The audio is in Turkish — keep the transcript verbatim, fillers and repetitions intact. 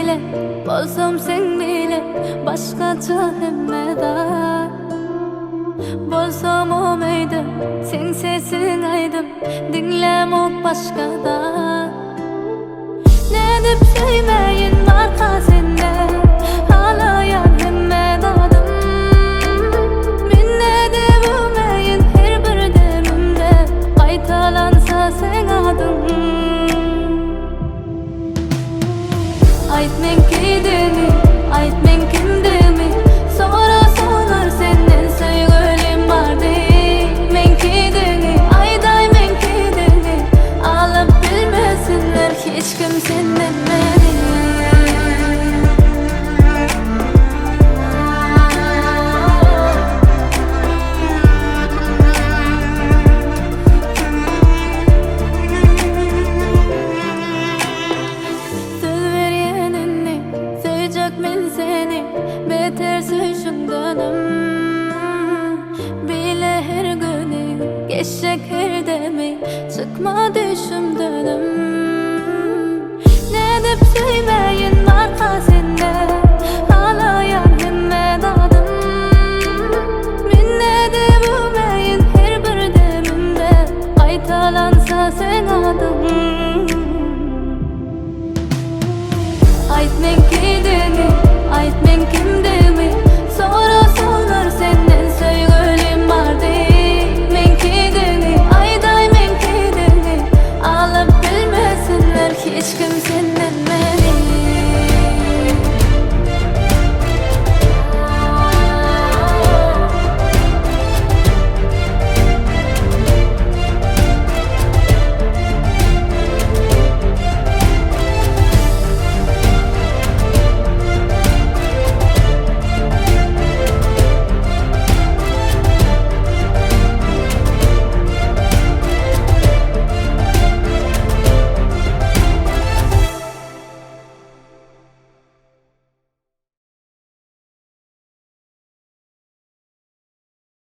bile, bolsam sen bile başkaça hemmeda. Bolsam o meydim, sen sesin aydım, dinlemok başkada. Ne dip söymeyin marka sende, ağlayan hemme dadım. Min ne devumeyin her bir demimde, qaytalansa sen adın. Ayt men